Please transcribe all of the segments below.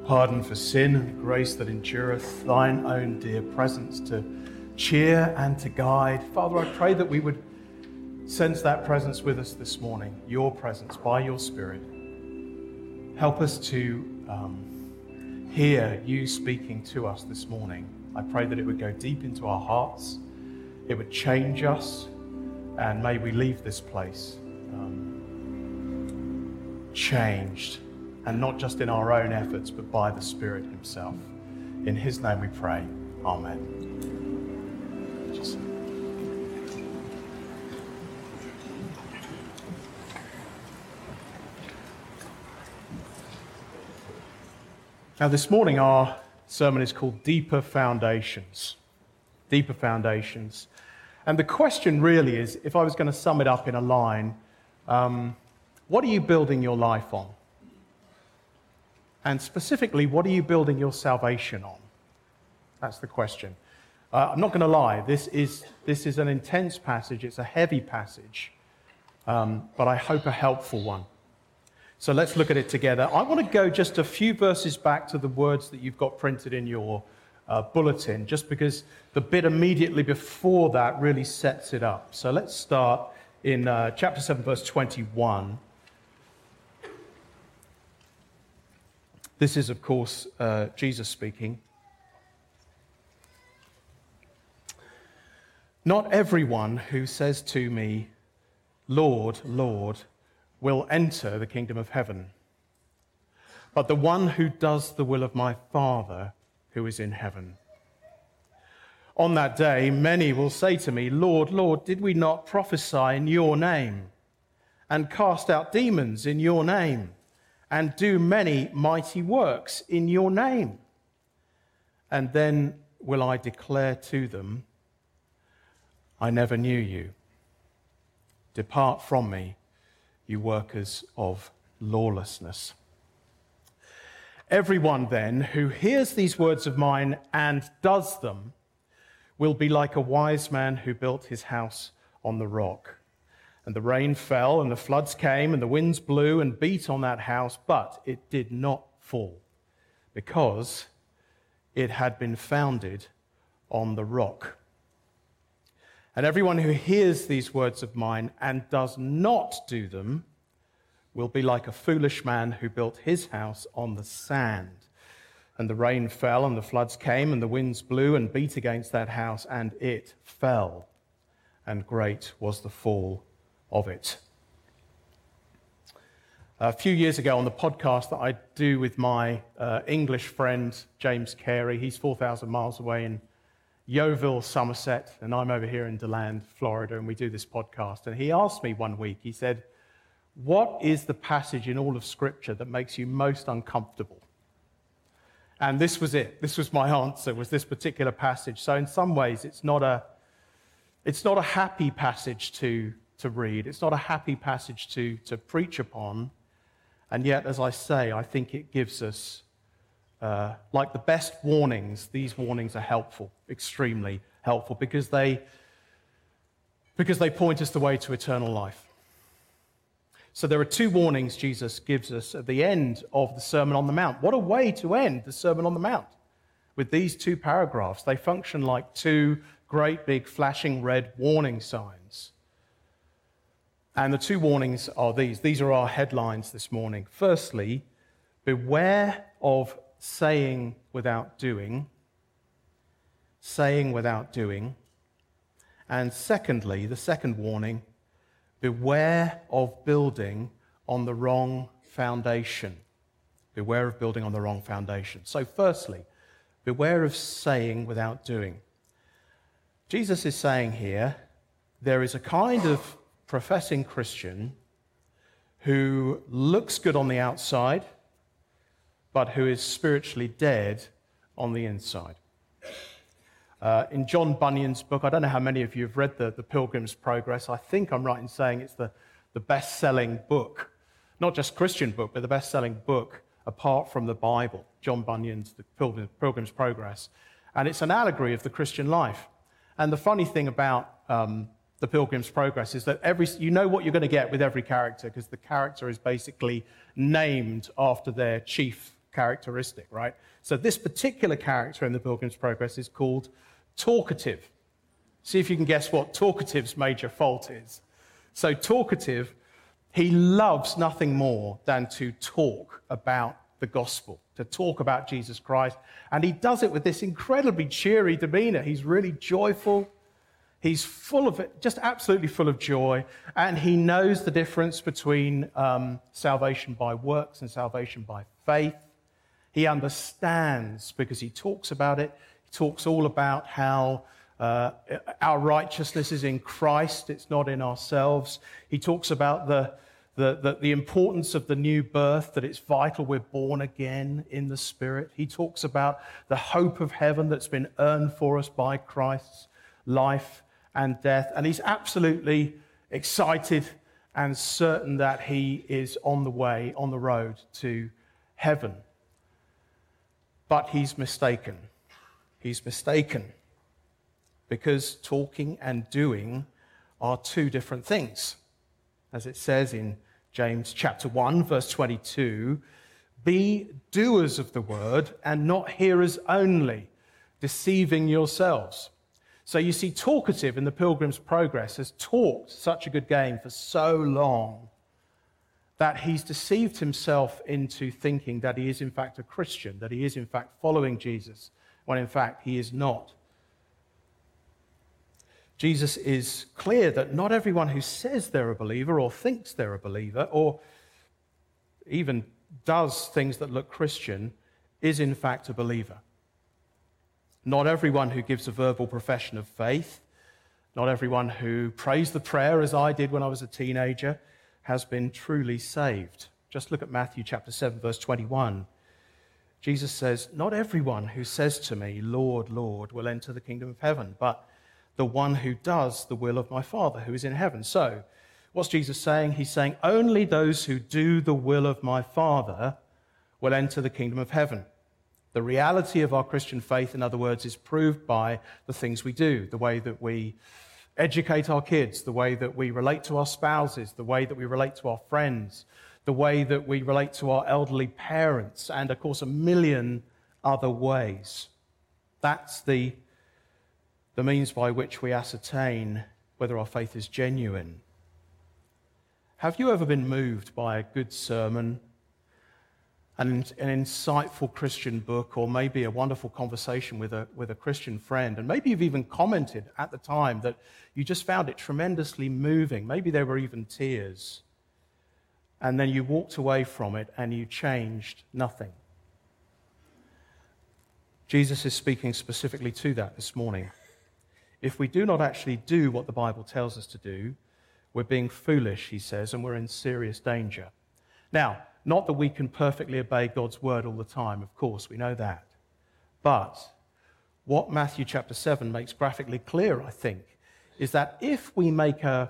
pardon for sin and grace that endureth, thine own dear presence to cheer and to guide. Father, I pray that we would sense that presence with us this morning, your presence by your Spirit. Help us to hear you speaking to us this morning. I pray that it would go deep into our hearts, it would change us, and may we leave this place changed, and not just in our own efforts, but by the Spirit himself. In his name we pray. Amen. Now this morning our sermon is called Deeper Foundations. Deeper Foundations. And the question really is, if I was going to sum it up in a line, what are you building your life on? And specifically, what are you building your salvation on? That's the question. I'm not going to lie, this is an intense passage, it's a heavy passage, but I hope a helpful one. So let's look at it together. I want to go just a few verses back to the words that you've got printed in your bulletin, just because the bit immediately before that really sets it up. So let's start in chapter 7, verse 21. This is, of course, Jesus speaking. Not everyone who says to me, Lord, Lord, will enter the kingdom of heaven, but the one who does the will of my Father who is in heaven. On that day, many will say to me, Lord, Lord, did we not prophesy in your name, and cast out demons in your name, and do many mighty works in your name? And then will I declare to them, I never knew you. Depart from me, you workers of lawlessness. Everyone then who hears these words of mine and does them will be like a wise man who built his house on the rock. And the rain fell, and the floods came, and the winds blew and beat on that house, but it did not fall, because it had been founded on the rock. And everyone who hears these words of mine and does not do them will be like a foolish man who built his house on the sand. And the rain fell, and the floods came, and the winds blew and beat against that house, and it fell. And great was the fall of it. A few years ago on the podcast that I do with my English friend, James Carey, he's 4,000 miles away in Yeovil, Somerset, and I'm over here in DeLand, Florida, and we do this podcast. And he asked me one week, he said, what is the passage in all of Scripture that makes you most uncomfortable? And this was it. This was my answer, was this particular passage. So in some ways, it's not a happy passage to read. It's not a happy passage to preach upon. And yet, as I say, I think it gives us like the best warnings, these warnings are helpful, extremely helpful, because they point us the way to eternal life. So there are two warnings Jesus gives us at the end of the Sermon on the Mount. What a way to end the Sermon on the Mount, with these two paragraphs. They function like two great big flashing red warning signs. And the two warnings are these. These are our headlines this morning. Firstly, beware of saying without doing. Saying without doing. And secondly, the second warning, beware of building on the wrong foundation. Beware of building on the wrong foundation. So firstly, beware of saying without doing. Jesus is saying here, there is a kind of professing Christian who looks good on the outside, but who is spiritually dead on the inside. In John Bunyan's book, I don't know how many of you have read the Pilgrim's Progress. I think I'm right in saying it's the best-selling book, not just Christian book, but the best-selling book apart from the Bible, John Bunyan's The Pilgrim's Progress. And it's an allegory of the Christian life. And the funny thing about the Pilgrim's Progress is that you know what you're going to get with every character, because the character is basically named after their chief characteristic, right? So this particular character in the Pilgrim's Progress is called talkative. See if you can guess what talkative's major fault is. So talkative, he loves nothing more than to talk about the gospel, to talk about Jesus Christ. And he does it with this incredibly cheery demeanor. He's really joyful. He's full of it, just absolutely full of joy. And he knows the difference between salvation by works and salvation by faith. He understands because he talks about it. He talks all about how our righteousness is in Christ. It's not in ourselves. He talks about the importance of the new birth, that it's vital we're born again in the Spirit. He talks about the hope of heaven that's been earned for us by Christ's life and death. And he's absolutely excited and certain that he is on the way, on the road to heaven. But he's mistaken. He's mistaken because talking and doing are two different things. As it says in James chapter 1, verse 22, be doers of the word and not hearers only, deceiving yourselves. So you see, talkative in the Pilgrim's Progress has talked such a good game for so long that he's deceived himself into thinking that he is in fact a Christian, that he is in fact following Jesus, when in fact he is not. Jesus is clear that not everyone who says they're a believer or thinks they're a believer or even does things that look Christian is in fact a believer. Not everyone who gives a verbal profession of faith, not everyone who prays the prayer as I did when I was a teenager, has been truly saved. Just look at Matthew chapter 7, verse 21. Jesus says, not everyone who says to me, Lord, Lord, will enter the kingdom of heaven, but the one who does the will of my Father who is in heaven. So, what's Jesus saying? He's saying, only those who do the will of my Father will enter the kingdom of heaven. The reality of our Christian faith, in other words, is proved by the things we do, the way that we educate our kids, the way that we relate to our spouses, the way that we relate to our friends, the way that we relate to our elderly parents, and, of course, a million other ways. That's the means by which we ascertain whether our faith is genuine. Have you ever been moved by a good sermon, an insightful Christian book, or maybe a wonderful conversation with a Christian friend, and maybe you've even commented at the time that you just found it tremendously moving? Maybe there were even tears. And then you walked away from it and you changed nothing. Jesus is speaking specifically to that this morning. If we do not actually do what the Bible tells us to do, we're being foolish, he says, and we're in serious danger. Now, not that we can perfectly obey God's word all the time, of course, we know that. But what Matthew chapter 7 makes graphically clear, I think, is that if we make a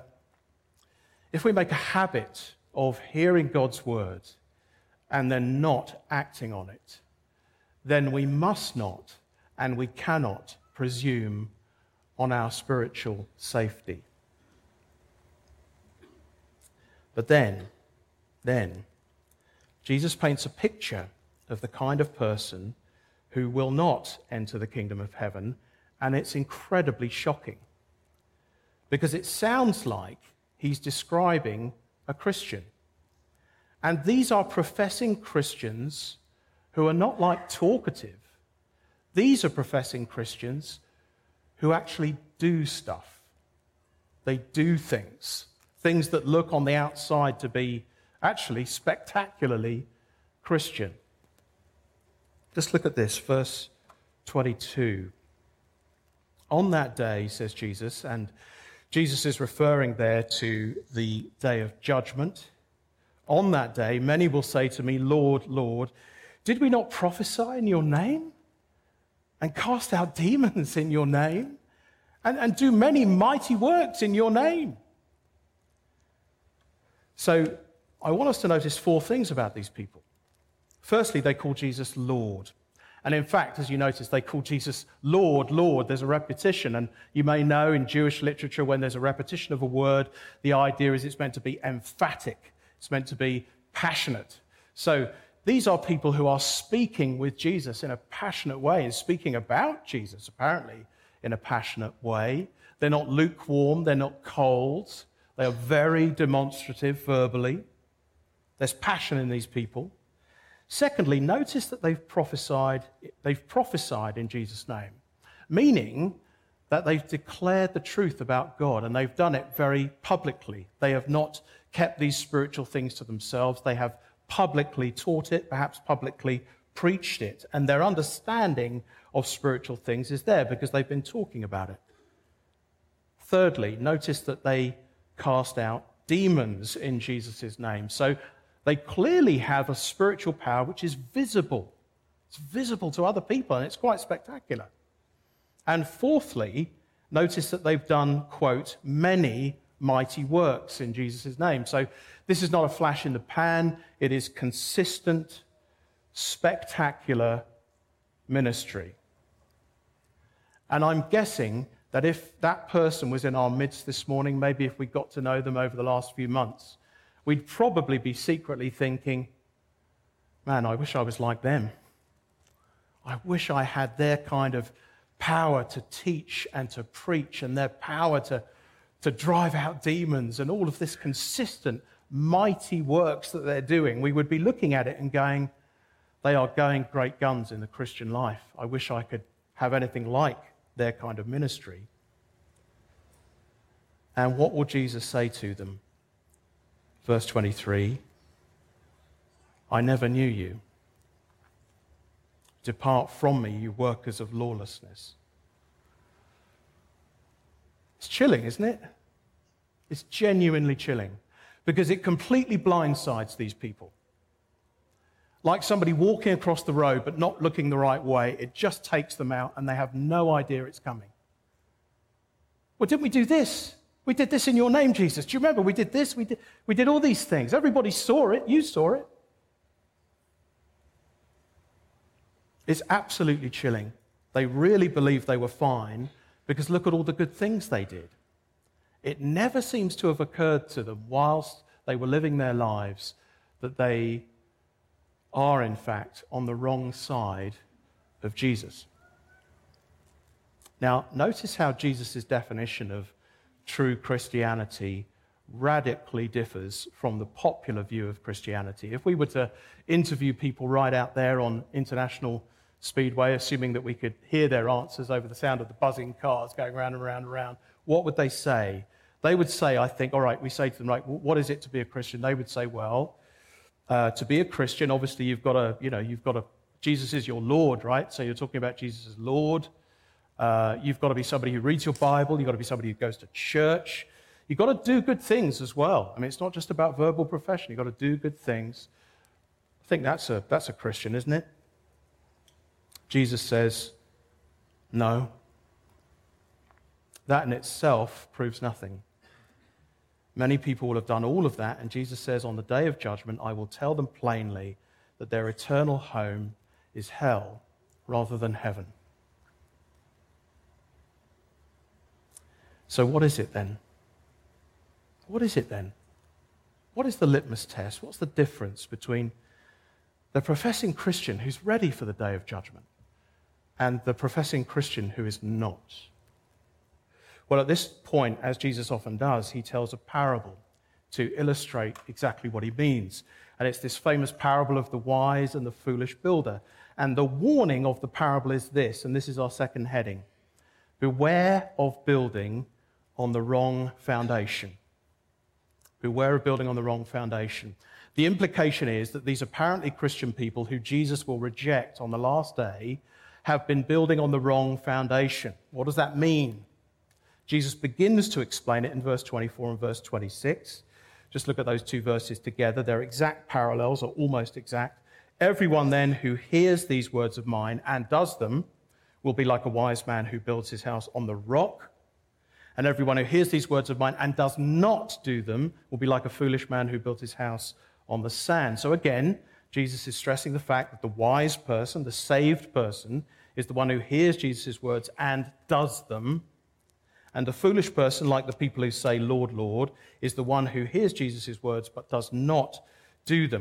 habit of hearing God's word and then not acting on it, then we must not and we cannot presume on our spiritual safety. But then, Jesus paints a picture of the kind of person who will not enter the kingdom of heaven, and it's incredibly shocking because it sounds like he's describing a Christian. And these are professing Christians who are not like talkative. These are professing Christians who actually do stuff. They do things that look on the outside to be actually spectacularly Christian. Just look at this, verse 22. On that day, says Jesus, and Jesus is referring there to the day of judgment. On that day, many will say to me, Lord, Lord, did we not prophesy in your name and cast out demons in your name and do many mighty works in your name? So I want us to notice four things about these people. Firstly, they call Jesus Lord. And in fact, as you notice, they call Jesus Lord, Lord. There's a repetition. And you may know in Jewish literature, when there's a repetition of a word, the idea is it's meant to be emphatic. It's meant to be passionate. So these are people who are speaking with Jesus in a passionate way, and speaking about Jesus, apparently, in a passionate way. They're not lukewarm, they're not cold. They are very demonstrative verbally. There's passion in these people. Secondly, notice that they've prophesied in Jesus' name, meaning that they've declared the truth about God, and they've done it very publicly. They have not kept these spiritual things to themselves. They have publicly taught it, perhaps publicly preached it, and their understanding of spiritual things is there because they've been talking about it. Thirdly, notice that they cast out demons in Jesus' name. So they clearly have a spiritual power which is visible. It's visible to other people, and it's quite spectacular. And fourthly, notice that they've done, quote, many mighty works in Jesus' name. So this is not a flash in the pan. It is consistent, spectacular ministry. And I'm guessing that if that person was in our midst this morning, maybe if we got to know them over the last few months, we'd probably be secretly thinking, man, I wish I was like them. I wish I had their kind of power to teach and to preach, and their power to drive out demons, and all of this consistent, mighty works that they're doing. We would be looking at it and going, they are going great guns in the Christian life. I wish I could have anything like their kind of ministry. And what will Jesus say to them? Verse 23, I never knew you. Depart from me, you workers of lawlessness. It's chilling, isn't it? It's genuinely chilling because it completely blindsides these people. Like somebody walking across the road but not looking the right way, it just takes them out and they have no idea it's coming. Well, didn't we do this? We did this in your name, Jesus. Do you remember? We did this, we did all these things. Everybody saw it, you saw it. It's absolutely chilling. They really believed they were fine because look at all the good things they did. It never seems to have occurred to them whilst they were living their lives that they are, in fact, on the wrong side of Jesus. Now, notice how Jesus' definition of true Christianity radically differs from the popular view of Christianity. If we were to interview people right out there on International Speedway, assuming that we could hear their answers over the sound of the buzzing cars going round and round and round, what would they say? They would say, I think, all right, we say to them, right, what is it to be a Christian? They would say, well, to be a Christian, obviously you've got to, Jesus is your Lord, right? So you're talking about Jesus as Lord. You've got to be somebody who reads your Bible. You've got to be somebody who goes to church. You've got to do good things as well. I mean, it's not just about verbal profession. You've got to do good things. I think that's a Christian, isn't it? Jesus says, no. That in itself proves nothing. Many people will have done all of that, and Jesus says, on the day of judgment, I will tell them plainly that their eternal home is hell rather than heaven. So what is it then? What is it then? What is the litmus test? What's the difference between the professing Christian who's ready for the day of judgment and the professing Christian who is not? Well, at this point, as Jesus often does, he tells a parable to illustrate exactly what he means. And it's this famous parable of the wise and the foolish builder. And the warning of the parable is this, and this is our second heading. Beware of building on the wrong foundation. Beware of building on the wrong foundation. The implication is that these apparently Christian people who Jesus will reject on the last day have been building on the wrong foundation. What does that mean? Jesus begins to explain it in verse 24 and verse 26. Just look at those two verses together. They're exact parallels, or almost exact. Everyone then who hears these words of mine and does them will be like a wise man who builds his house on the rock. And everyone who hears these words of mine and does not do them will be like a foolish man who built his house on the sand. So again, Jesus is stressing the fact that the wise person, the saved person, is the one who hears Jesus' words and does them. And the foolish person, like the people who say, Lord, Lord, is the one who hears Jesus' words but does not do them.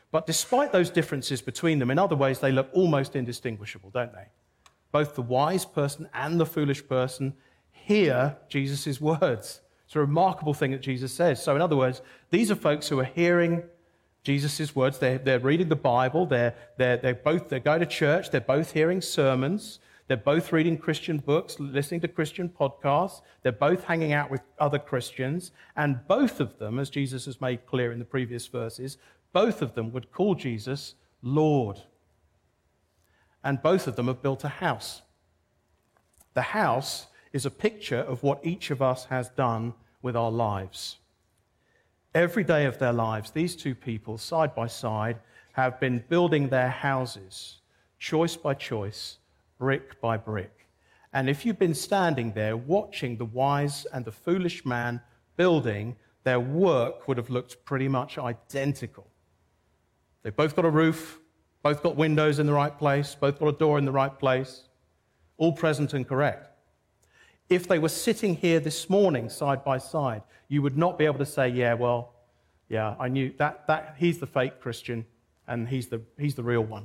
But despite those differences between them, in other ways, they look almost indistinguishable, don't they? Both the wise person and the foolish person hear Jesus' words. It's a remarkable thing that Jesus says. So in other words, these are folks who are hearing Jesus' words. They're reading the Bible. They're going to church. They're both hearing sermons. They're both reading Christian books, listening to Christian podcasts. They're both hanging out with other Christians. And both of them, as Jesus has made clear in the previous verses, both of them would call Jesus Lord. And both of them have built a house. The house is a picture of what each of us has done with our lives. Every day of their lives, these two people, side by side, have been building their houses, choice by choice, brick by brick. And if you've been standing there watching the wise and the foolish man building, their work would have looked pretty much identical. They've both got a roof, both got windows in the right place, both got a door in the right place, all present and correct. If they were sitting here this morning side by side, you would not be able to say, I knew that he's the fake Christian and he's the real one.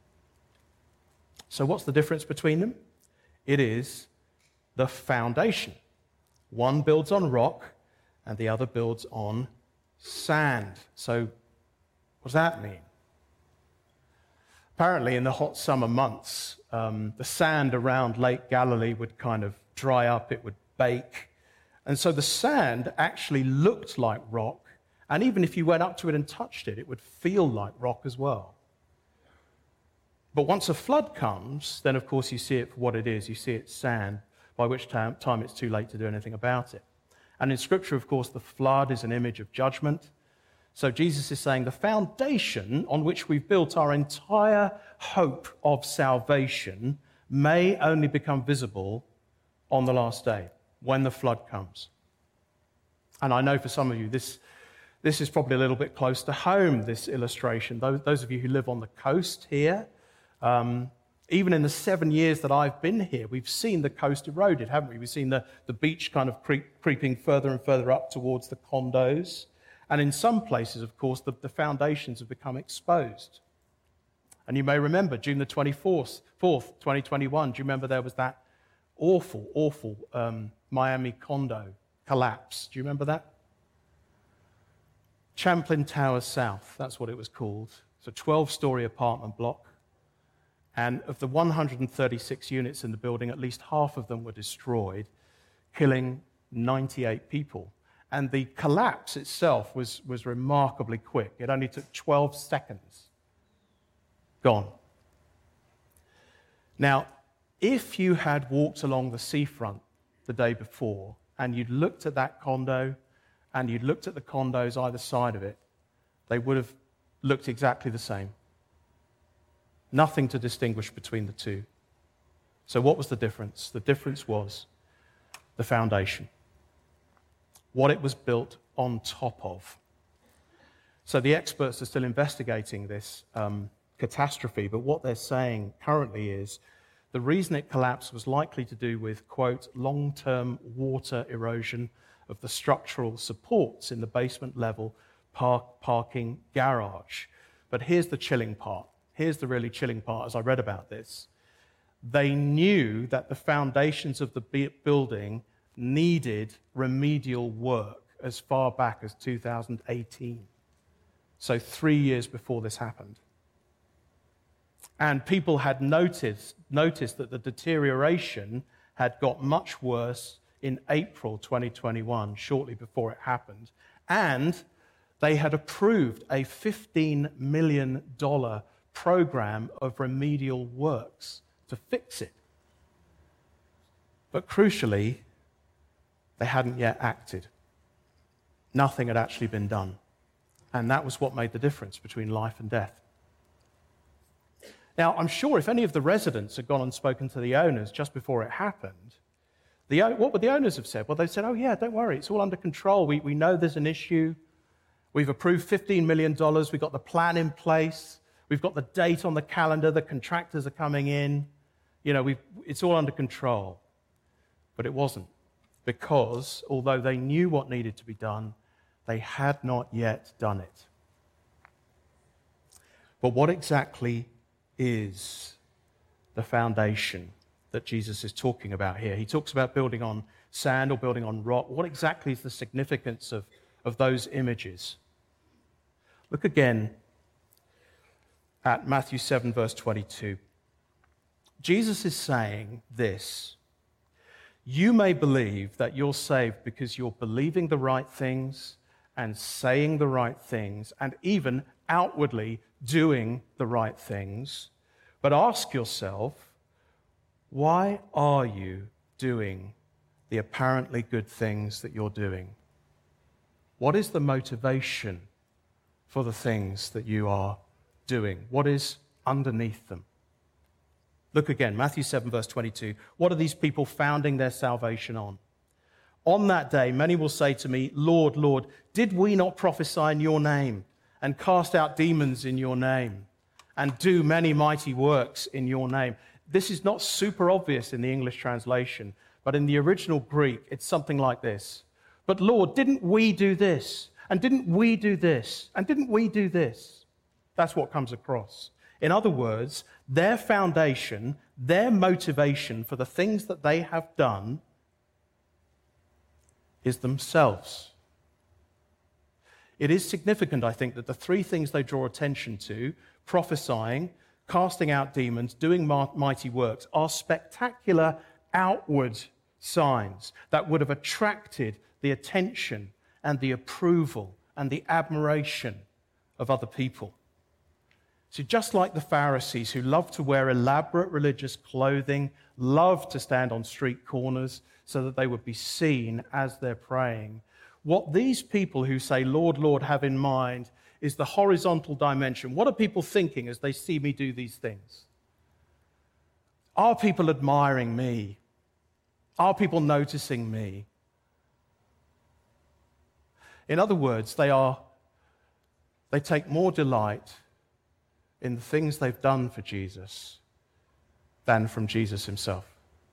So what's the difference between them? It is the foundation. One builds on rock and the other builds on sand. So what does that mean? Apparently in the hot summer months, the sand around Lake Galilee would kind of dry up, it would bake. And so the sand actually looked like rock, and even if you went up to it and touched it, it would feel like rock as well. But once a flood comes, then of course you see it for what it is. You see it's sand, by which time it's too late to do anything about it. And in Scripture, of course, the flood is an image of judgment. So Jesus is saying the foundation on which we've built our entire hope of salvation may only become visible on the last day, when the flood comes. And I know for some of you, this is probably a little bit close to home, this illustration. Those of you who live on the coast here, even in the 7 years that I've been here, we've seen the coast eroded, haven't we? We've seen the beach kind of creeping further and further up towards the condos. And in some places, of course, the foundations have become exposed. And you may remember, June the 24th, 2021, do you remember there was that awful Miami condo collapse? Do you remember that? Champlain Towers South, that's what it was called. It's a 12-story apartment block. And of the 136 units in the building, at least half of them were destroyed, killing 98 people. And the collapse itself was remarkably quick. It only took 12 seconds. Gone. Now, if you had walked along the seafront the day before and you'd looked at that condo and you'd looked at the condos either side of it, they would have looked exactly the same. Nothing to distinguish between the two. So what was the difference? The difference was the foundation, what it was built on top of. So the experts are still investigating this catastrophe, but what they're saying currently is the reason it collapsed was likely to do with, quote, long-term water erosion of the structural supports in the basement level parking garage. But here's the chilling part. Here's the really chilling part as I read about this. They knew that the foundations of the building needed remedial work as far back as 2018. So 3 years before this happened. And people had noticed that the deterioration had got much worse in April 2021, shortly before it happened. And they had approved a $15 million program of remedial works to fix it. But crucially, they hadn't yet acted. Nothing had actually been done. And that was what made the difference between life and death. Now, I'm sure if any of the residents had gone and spoken to the owners just before it happened, what would the owners have said? Well, they said, oh yeah, don't worry, it's all under control. We know there's an issue. We've approved $15 million. We've got the plan in place. We've got the date on the calendar. The contractors are coming in. It's all under control. But it wasn't, because although they knew what needed to be done, they had not yet done it. But what exactly is the foundation that Jesus is talking about here? He talks about building on sand or building on rock. What exactly is the significance of those images? Look again at Matthew 7, verse 22. Jesus is saying this: you may believe that you're saved because you're believing the right things and saying the right things and even outwardly doing the right things. But ask yourself, why are you doing the apparently good things that you're doing? What is the motivation for the things that you are doing? What is underneath them? Look again, Matthew 7, verse 22. What are these people founding their salvation on? On that day, many will say to me, Lord, Lord, did we not prophesy in your name and cast out demons in your name and do many mighty works in your name? This is not super obvious in the English translation, but in the original Greek, it's something like this. But Lord, didn't we do this? And didn't we do this? And didn't we do this? That's what comes across. In other words, their foundation, their motivation for the things that they have done is themselves. It is significant, I think, that the three things they draw attention to, prophesying, casting out demons, doing mighty works, are spectacular outward signs that would have attracted the attention and the approval and the admiration of other people. So just like the Pharisees, who loved to wear elaborate religious clothing, loved to stand on street corners so that they would be seen as they're praying, what these people who say, Lord, Lord, have in mind is the horizontal dimension. What are people thinking as they see me do these things? Are people admiring me? Are people noticing me? In other words, they take more delight in the things they've done for Jesus than from Jesus himself.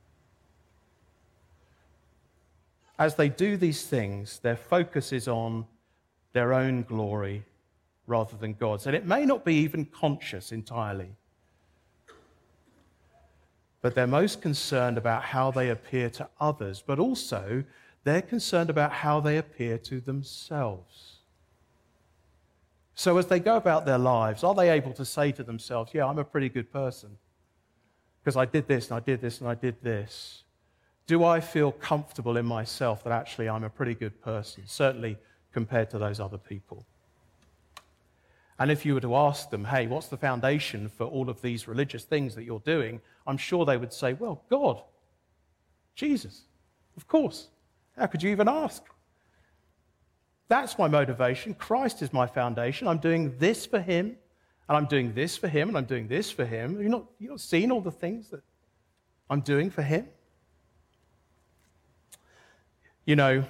As they do these things, their focus is on their own glory rather than God's. And it may not be even conscious entirely, but they're most concerned about how they appear to others, but also they're concerned about how they appear to themselves. So as they go about their lives, are they able to say to themselves, yeah, I'm a pretty good person because I did this and I did this and I did this? Do I feel comfortable in myself that actually I'm a pretty good person, certainly compared to those other people? And if you were to ask them, hey, what's the foundation for all of these religious things that you're doing? I'm sure they would say, well, God, Jesus, of course. How could you even ask? That's my motivation. Christ is my foundation. I'm doing this for him, and I'm doing this for him, and I'm doing this for him. You've not seen all the things that I'm doing for him? You know,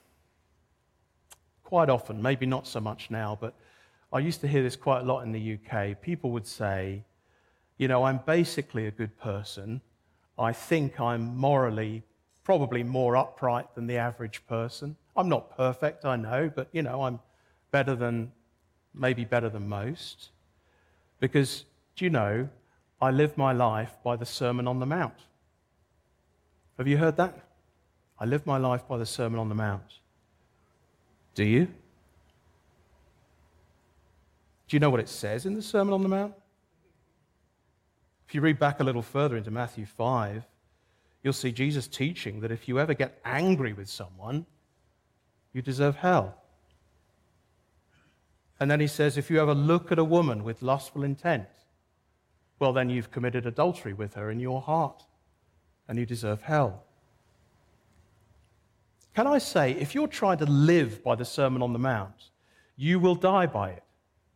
quite often, maybe not so much now, but I used to hear this quite a lot in the UK. People would say, you know, I'm basically a good person. I think I'm morally probably more upright than the average person. I'm not perfect, I know, but, you know, I'm maybe better than most. Because, do you know, I live my life by the Sermon on the Mount. Have you heard that? I live my life by the Sermon on the Mount. Do you? Do you know what it says in the Sermon on the Mount? If you read back a little further into Matthew 5, you'll see Jesus teaching that if you ever get angry with someone, you deserve hell. And then he says, if you ever look at a woman with lustful intent, well, then you've committed adultery with her in your heart, and you deserve hell. Can I say, if you're trying to live by the Sermon on the Mount, you will die by it.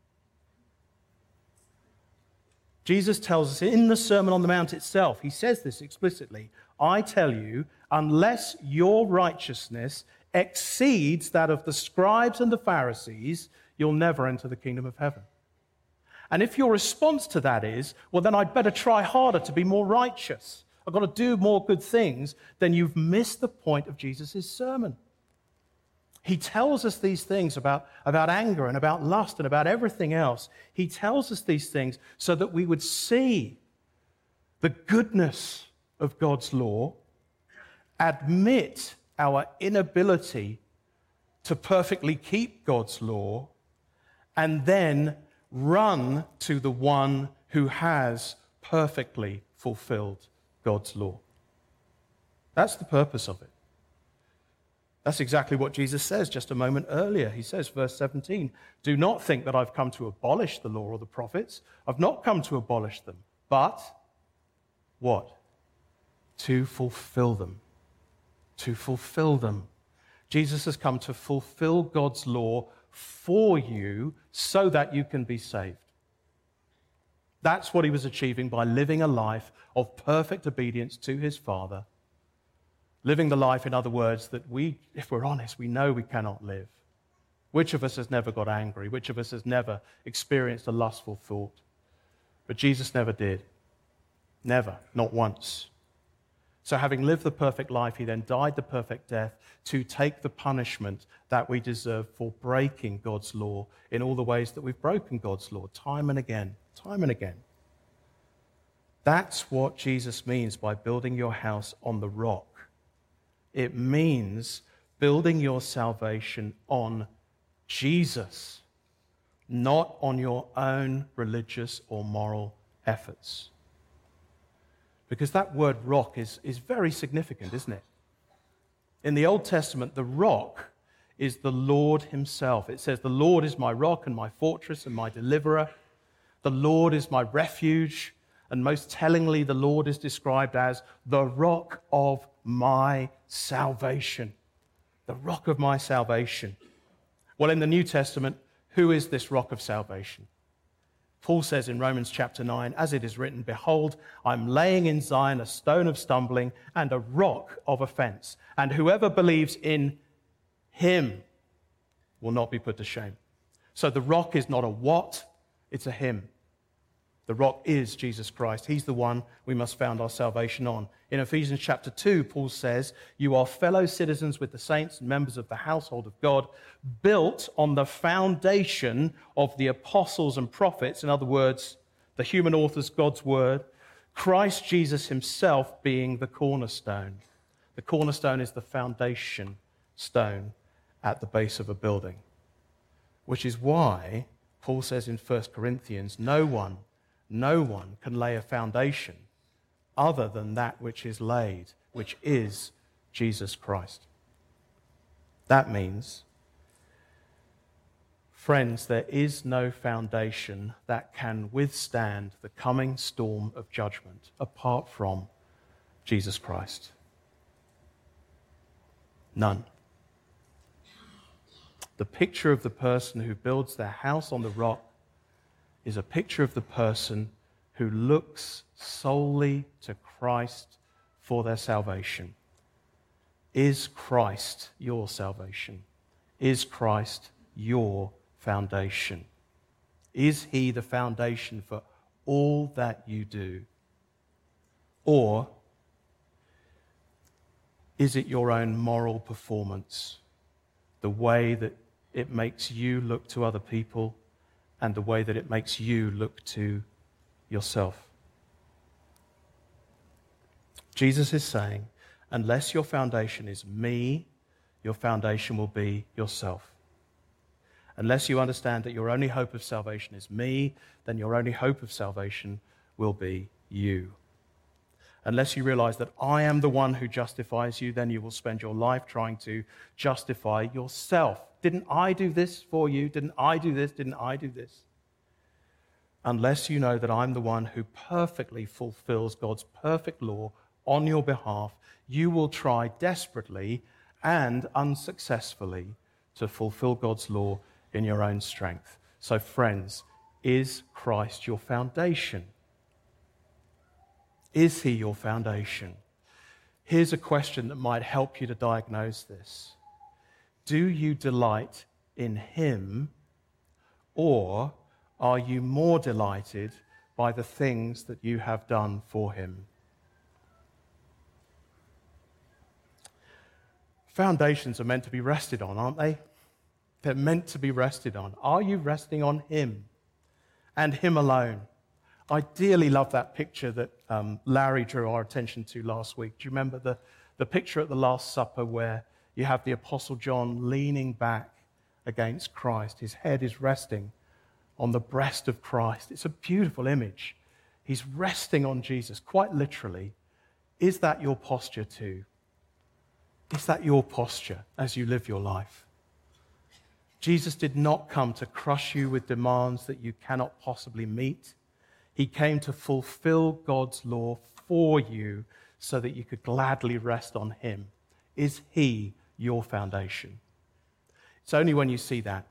Jesus tells us in the Sermon on the Mount itself, he says this explicitly, I tell you, unless your righteousness exceeds that of the scribes and the Pharisees, you'll never enter the kingdom of heaven. And if your response to that is, well, then I'd better try harder to be more righteous, I've got to do more good things, then you've missed the point of Jesus' sermon. He tells us these things about anger and about lust and about everything else. He tells us these things so that we would see the goodness of God's law, admit our inability to perfectly keep God's law, and then run to the one who has perfectly fulfilled God's law. That's the purpose of it. That's exactly what Jesus says just a moment earlier. He says, verse 17, "Do not think that I've come to abolish the law or the prophets. I've not come to abolish them, but" what? "To fulfill them." To fulfill them. Jesus has come to fulfill God's law for you so that you can be saved. That's what he was achieving by living a life of perfect obedience to his Father. Living the life, in other words, that we, if we're honest, we know we cannot live. Which of us has never got angry? Which of us has never experienced a lustful thought? But Jesus never did. Never, not once. So having lived the perfect life, he then died the perfect death to take the punishment that we deserve for breaking God's law in all the ways that we've broken God's law, time and again, time and again. That's what Jesus means by building your house on the rock. It means building your salvation on Jesus, not on your own religious or moral efforts. Because that word rock is very significant, isn't it? In the Old Testament, the rock is the Lord himself. It says, "The Lord is my rock and my fortress and my deliverer. The Lord is my refuge." And most tellingly, the Lord is described as the rock of my salvation. The rock of my salvation. Well, in the New Testament, who is this rock of salvation? Paul says in Romans chapter 9, "As it is written, behold, I'm laying in Zion a stone of stumbling and a rock of offense, and whoever believes in him will not be put to shame." So the rock is not a what, it's a him. The rock is Jesus Christ. He's the one we must found our salvation on. In Ephesians chapter 2, Paul says, "You are fellow citizens with the saints and members of the household of God, built on the foundation of the apostles and prophets," in other words, the human authors, God's word, "Christ Jesus himself being the cornerstone." The cornerstone is the foundation stone at the base of a building, which is why Paul says in 1 Corinthians, no one can lay a foundation other than that which is laid, which is Jesus Christ. That means, friends, there is no foundation that can withstand the coming storm of judgment apart from Jesus Christ. None. The picture of the person who builds their house on the rock is a picture of the person who looks solely to Christ for their salvation. Is Christ your salvation? Is Christ your foundation? Is he the foundation for all that you do? Or is it your own moral performance, the way that it makes you look to other people and the way that it makes you look to yourself? Jesus is saying, unless your foundation is me, your foundation will be yourself. Unless you understand that your only hope of salvation is me, then your only hope of salvation will be you. Unless you realize that I am the one who justifies you, then you will spend your life trying to justify yourself. Didn't I do this for you? Didn't I do this? Didn't I do this? Unless you know that I'm the one who perfectly fulfills God's perfect law on your behalf, you will try desperately and unsuccessfully to fulfill God's law in your own strength. So, friends, is Christ your foundation? Is he your foundation? Here's a question that might help you to diagnose this. Do you delight in him, or are you more delighted by the things that you have done for him? Foundations are meant to be rested on, aren't they? They're meant to be rested on. Are you resting on Him and Him alone? I dearly love that picture that Larry drew our attention to last week. Do you remember the picture at the Last Supper where you have the Apostle John leaning back against Christ? His head is resting on the breast of Christ. It's a beautiful image. He's resting on Jesus, quite literally. Is that your posture too? Is that your posture as you live your life? Jesus did not come to crush you with demands that you cannot possibly meet. He came to fulfill God's law for you so that you could gladly rest on Him. Is He your foundation? It's only when you see that,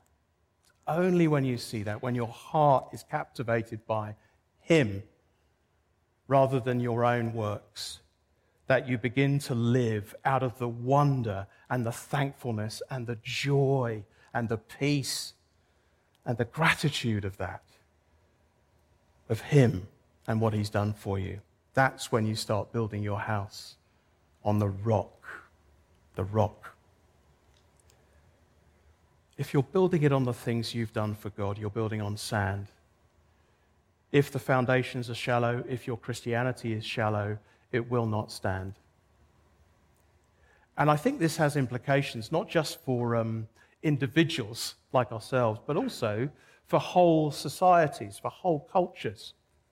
when your heart is captivated by Him rather than your own works, that you begin to live out of the wonder and the thankfulness and the joy and the peace and the gratitude of that, of Him and what He's done for you. That's when you start building your house on the rock. The rock. If you're building it on the things you've done for God, you're building on sand. If the foundations are shallow, if your Christianity is shallow, it will not stand. And I think this has implications not just for individuals like ourselves, but also for whole societies, for whole cultures.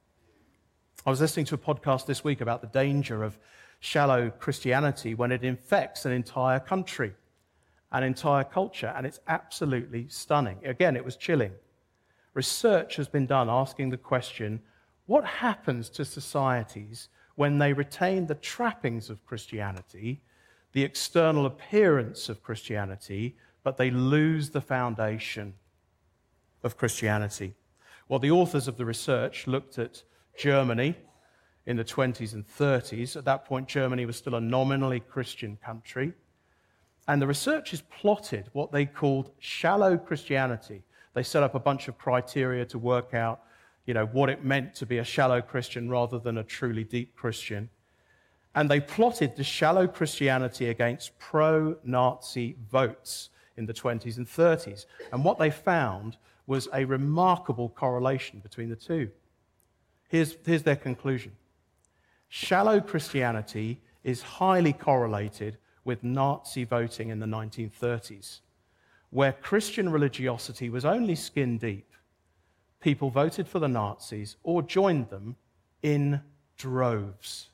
I was listening to a podcast this week about the danger of shallow Christianity when it infects an entire country, an entire culture, and it's absolutely stunning. Again, it was chilling. Research has been done asking the question, what happens to societies when they retain the trappings of Christianity, the external appearance of Christianity, but they lose the foundation of Christianity? Well, the authors of the research looked at Germany in the 20s and 30s. At that point, Germany was still a nominally Christian country. And the researchers plotted what they called shallow Christianity. They set up a bunch of criteria to work out, what it meant to be a shallow Christian rather than a truly deep Christian. And they plotted the shallow Christianity against pro-Nazi votes in the 20s and 30s. And what they found was a remarkable correlation between the two. Here's their conclusion. Shallow Christianity is highly correlated with Nazi voting in the 1930s, where Christian religiosity was only skin deep. People voted for the Nazis or joined them in droves.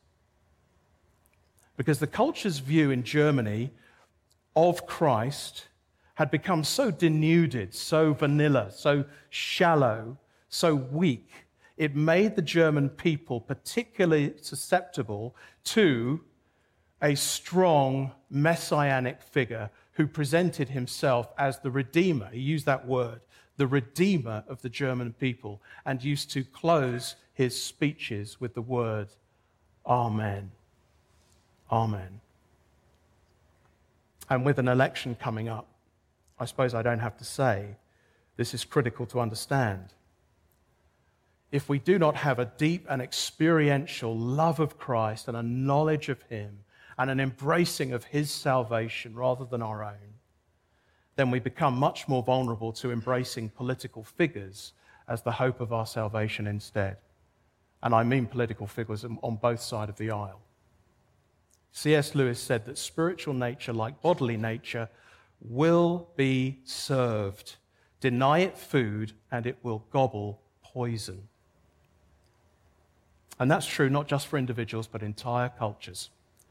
Because the culture's view in Germany of Christ had become so denuded, so vanilla, so shallow, so weak, it made the German people particularly susceptible to a strong messianic figure who presented himself as the Redeemer. He used that word, the Redeemer of the German people, and used to close his speeches with the word, Amen. Amen. And with an election coming up, I suppose I don't have to say, this is critical to understand. If we do not have a deep and experiential love of Christ and a knowledge of Him and an embracing of His salvation rather than our own, then we become much more vulnerable to embracing political figures as the hope of our salvation instead. And I mean political figures on both sides of the aisle. C.S. Lewis said that spiritual nature, like bodily nature, will be served. Deny it food, and it will gobble poison. And that's true not just for individuals, but entire cultures.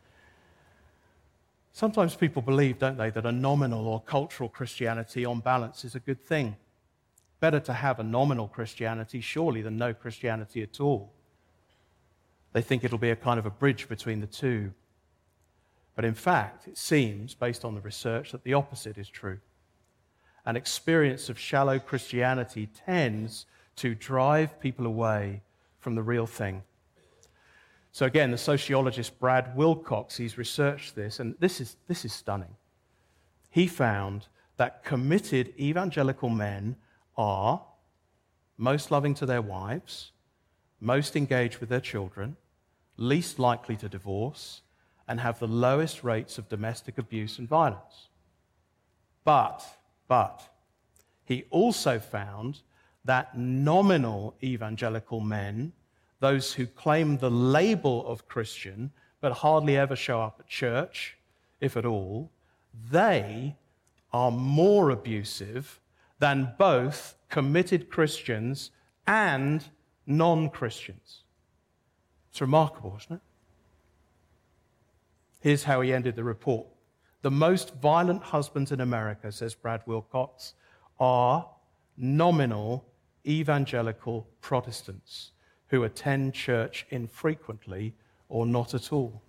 Sometimes people believe, don't they, that a nominal or cultural Christianity on balance is a good thing. Better to have a nominal Christianity, surely, than no Christianity at all. They think it'll be a kind of a bridge between the two. But in fact, it seems, based on the research, that the opposite is true. An experience of shallow Christianity tends to drive people away from the real thing. So again, the sociologist Brad Wilcox, he's researched this, and this is stunning. He found that committed evangelical men are most loving to their wives, most engaged with their children, least likely to divorce, and have the lowest rates of domestic abuse and violence. But he also found that nominal evangelical men, those who claim the label of Christian but hardly ever show up at church, if at all, they are more abusive than both committed Christians and non-Christians. It's remarkable, isn't it? Here's how he ended the report. The most violent husbands in America, says Brad Wilcox, are nominal evangelical Protestants who attend church infrequently or not at all.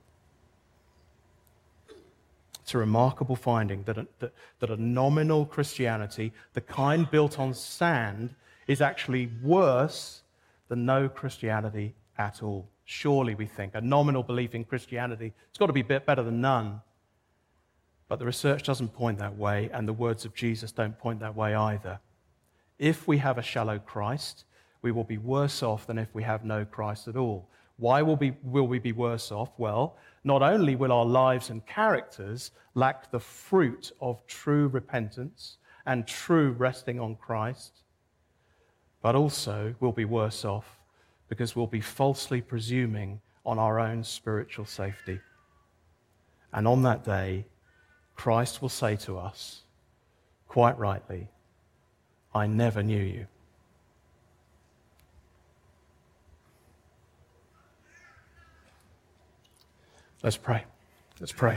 It's a remarkable finding that a nominal Christianity, the kind built on sand, is actually worse than no Christianity at all. Surely, we think, a nominal belief in Christianity, it's got to be a bit better than none. But the research doesn't point that way, and the words of Jesus don't point that way either. If we have a shallow Christ, we will be worse off than if we have no Christ at all. Why will we be worse off? Well, not only will our lives and characters lack the fruit of true repentance and true resting on Christ, but also we'll be worse off because we'll be falsely presuming on our own spiritual safety. And on that day, Christ will say to us, quite rightly, I never knew you. Let's pray. Let's pray.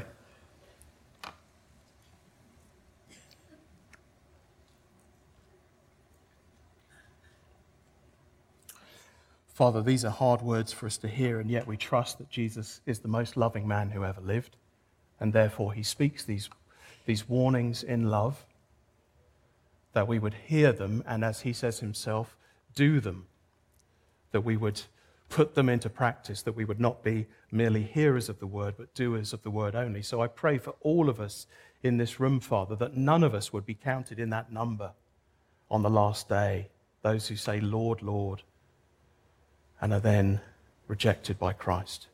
Father, these are hard words for us to hear, and yet we trust that Jesus is the most loving man who ever lived, and therefore he speaks these warnings in love, that we would hear them, and as he says himself, do them, that we would put them into practice, that we would not be merely hearers of the word, but doers of the word only. So I pray for all of us in this room, Father, that none of us would be counted in that number on the last day, those who say, Lord, Lord, and are then rejected by Christ.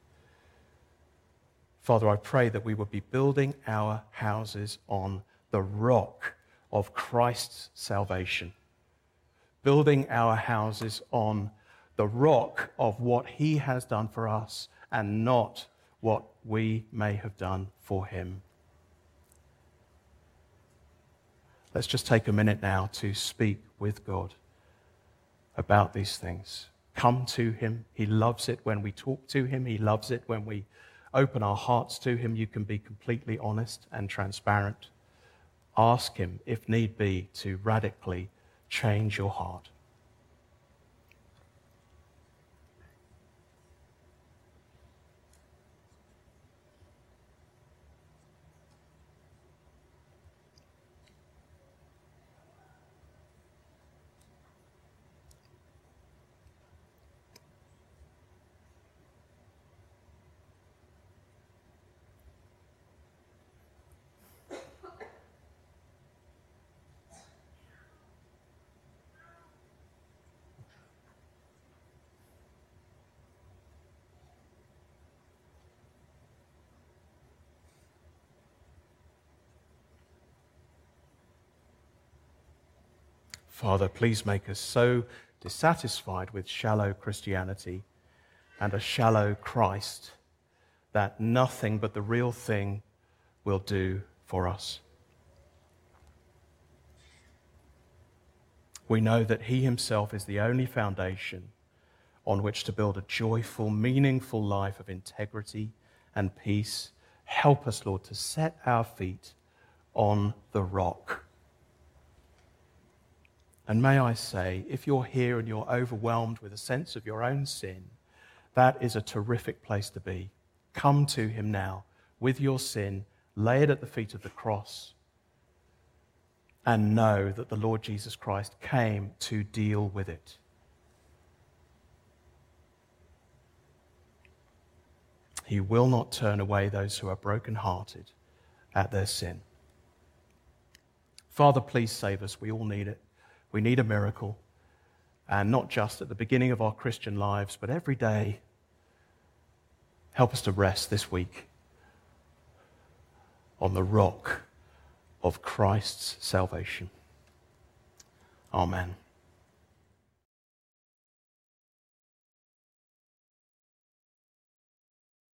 Father, I pray that we would be building our houses on the rock of Christ's salvation, building our houses on the rock of what he has done for us and not what we may have done for him. Let's just take a minute now to speak with God about these things. Come to him. He loves it when we talk to him. He loves it when we open our hearts to him. You can be completely honest and transparent. Ask him, if need be, to radically change your heart. Father, please make us so dissatisfied with shallow Christianity and a shallow Christ that nothing but the real thing will do for us. We know that he himself is the only foundation on which to build a joyful, meaningful life of integrity and peace. Help us, Lord, to set our feet on the rock. And may I say, if you're here and you're overwhelmed with a sense of your own sin, that is a terrific place to be. Come to him now with your sin, lay it at the feet of the cross, and know that the Lord Jesus Christ came to deal with it. He will not turn away those who are brokenhearted at their sin. Father, please save us. We all need it. We need a miracle, and not just at the beginning of our Christian lives, but every day. Help us to rest this week on the rock of Christ's salvation. Amen.